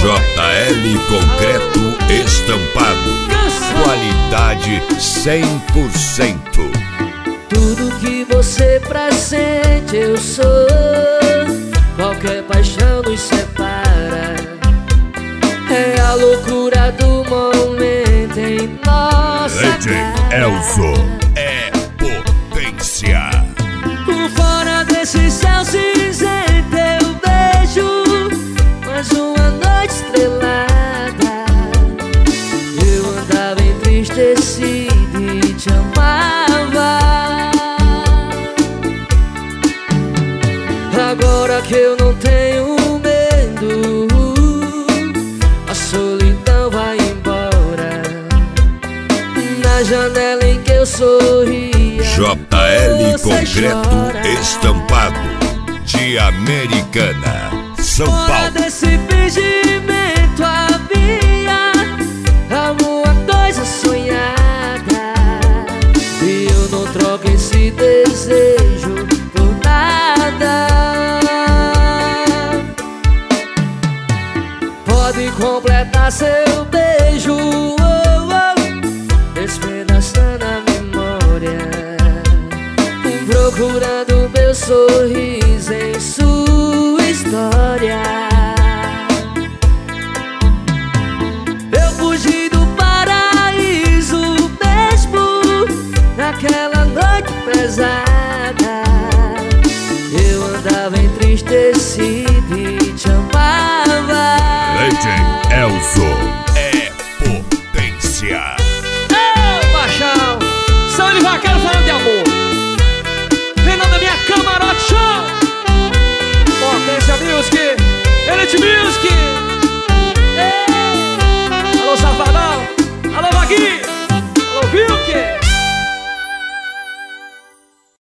JL Concreto Estampado. Qualidade 100%. Tudo que você presente eu sou. Qualquer paixão nos separa. É a loucura do momento em nossa DJ Elzo é potência. Fora desse céu cinzento eu vejo mais uma noite estrelada. Eu andava entristecido e te amava. Agora que eu não tenho medo, a solidão vai embora. Na janela em que eu sorria, JL Concreto Estampado de Americana, São fora Paulo. desse fingimento havia alguma coisa sonhada, e eu não troco esse desejo por nada. Pode completar seu beijo, despedaçando a memória, procurando meu sorriso em sua história. Eu fugi do paraíso mesmo naquela noite pesada. Eu andava entristecido e te amava. DJ Elzo é potência.